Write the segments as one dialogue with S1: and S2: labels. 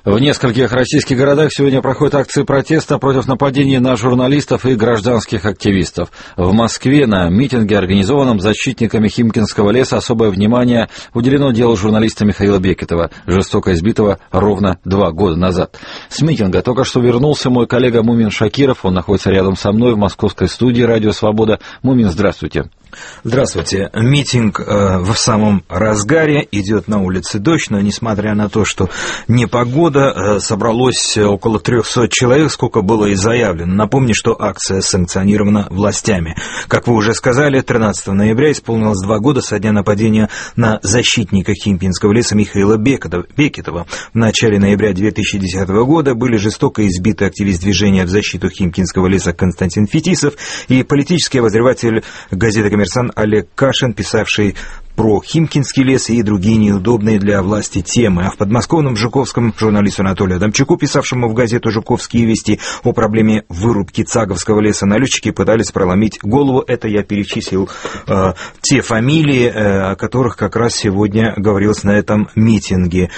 S1: В нескольких российских городах сегодня проходят акции протеста против нападений на журналистов и гражданских активистов. В Москве на митинге, организованном защитниками Химкинского леса, особое внимание уделено делу журналиста Михаила Бекетова, жестоко избитого ровно 2 года назад. С митинга только что вернулся мой коллега Мумин Шакиров. Он находится рядом со мной в московской студии «Радио Свобода». Мумин, здравствуйте.
S2: Здравствуйте. Митинг в самом разгаре, идет на улице дождь, но несмотря на то, что непогода, собралось около 300 человек, сколько было и заявлено. Напомню, что акция санкционирована властями. Как вы уже сказали, 13 ноября исполнилось 2 года со дня нападения на защитника Химкинского леса Михаила Бекетова. В начале ноября 2010 года были жестоко избиты активист движения в защиту Химкинского леса Константин Фетисов и политический обозреватель газеты «Коммерсант» Олег Кашин, писавший про Химкинский лес и другие неудобные для власти темы. А в подмосковном Жуковском журналисту Анатолию Адамчуку, писавшему в газету «Жуковские вести» о проблеме вырубки Цаговского леса, налетчики пытались проломить голову. Это я перечислил те фамилии, о которых как раз сегодня говорилось на этом митинге.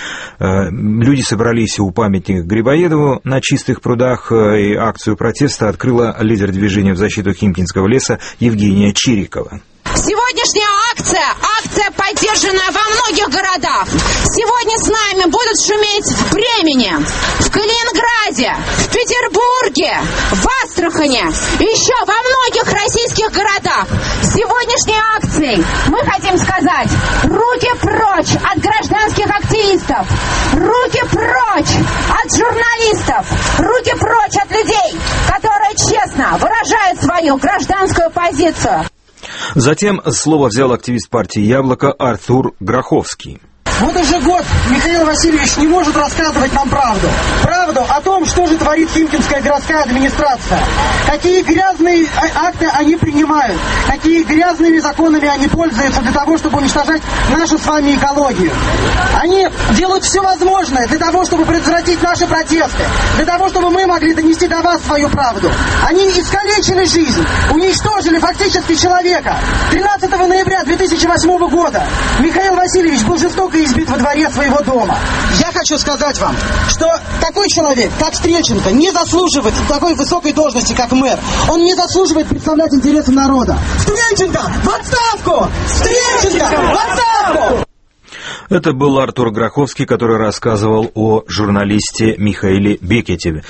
S2: Люди собрались у памятника Грибоедову на Чистых прудах, и акцию протеста открыла лидер движения в защиту Химкинского леса Евгения Чирикова.
S3: Сегодняшняя акция поддержанная во многих городах. Сегодня с нами будут шуметь в Бремене, в Калининграде, в Петербурге, в Астрахани, еще во многих российских городах. Сегодняшней акцией мы хотим сказать: руки прочь от гражданских активистов, руки прочь от журналистов, руки прочь от людей, которые честно выражают свою гражданскую позицию.
S2: Затем слово взял активист партии «Яблоко» Артур Гроховский.
S4: Вот уже год Михаил Васильевич не может рассказывать нам правду. Правду о том, что же творит Химкинская городская администрация. Какие грязные акты они принимают. Какие грязными законами они пользуются для того, чтобы уничтожать нашу с вами экологию. Они делают все возможное для того, чтобы предотвратить наши протесты. Для того, чтобы мы могли донести до вас свою правду. Они искалечили жизнь. Уничтожили фактически человека. 13 ноября 2008 года Михаил Васильевич был жестоко избит во дворе своего дома. Я хочу сказать вам, что такой человек, как Стрельченко, не заслуживает такой высокой должности, как мэр. Он не заслуживает представлять интересы народа. Стрельченко, в отставку! Стрельченко, в отставку!
S2: Это был Артур Гроховский, который рассказывал о журналисте Михаиле Бекетове.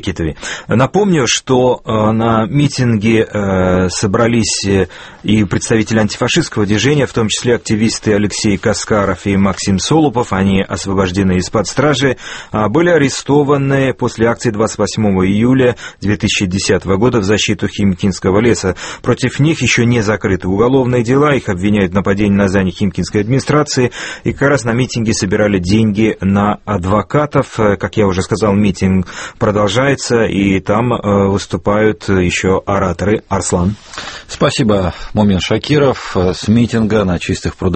S2: Напомню, что на митинге собрались и представители антифашистского движения, в том числе активисты Алексей Каскаров и Максим Солопов. Они освобождены из-под стражи, были арестованы после акции 28 июля 2010 года в защиту Химкинского леса. Против них еще не закрыты уголовные дела, их обвиняют в нападении на здание Химкинской администрации. И как раз на митинге собирали деньги на адвокатов. Как я уже сказал, митинг продолжается, и там выступают еще ораторы. Арслан.
S1: Спасибо, Мумин Шакиров. С митинга на Чистых прудах.